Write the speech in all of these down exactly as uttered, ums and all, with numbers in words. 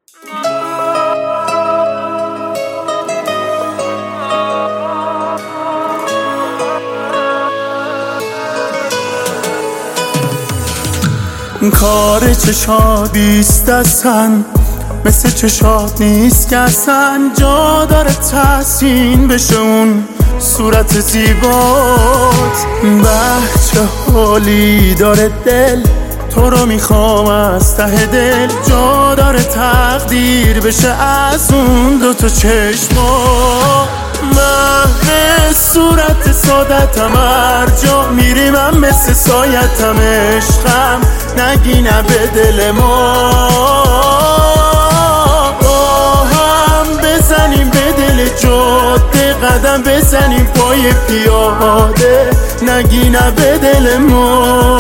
کار چشادیست اصلا، مثل چشاد نیست که اصلا جا داره تحسین بشه اون صورت زیبات. به چه حالی داره دل، تو رو میخوام از ته دل، جا داره تقدیر بشه از اون دوتا چشما. محو صورت سادتم، هر جا میری من مثل سایتم، عشقم نگی نه به دل ما. هم بزنیم به دل جاده، قدم بزنیم پای پیاده، نگی نه به دل ما.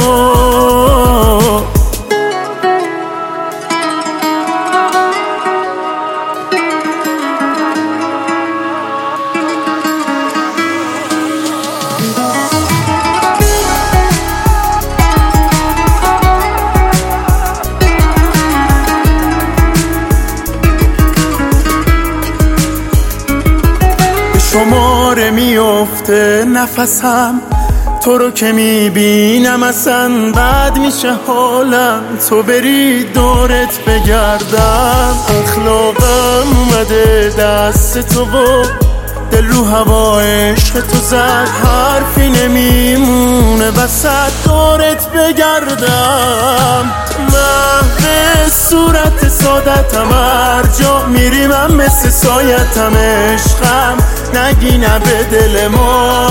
شماره میفته نفسم، تو رو که میبینم اصلا بد میشه حالم، تو بری دورت بگردم. اخلاقم اومده دست تو و دل رو هوا عشق تو زد، حرفی نمیمونه وسط دورت بگردم. محو صورت سادتم، هر جا میری من مثل سایتم، عشقم نگی نه به دل ما.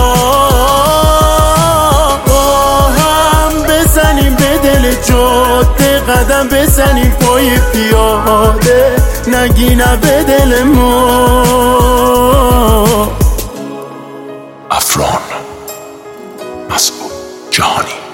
هم بزنیم به دل جاده، قدم بزنیم پای پیاده، نگی نه به دل ما. افران مسعود جهانی.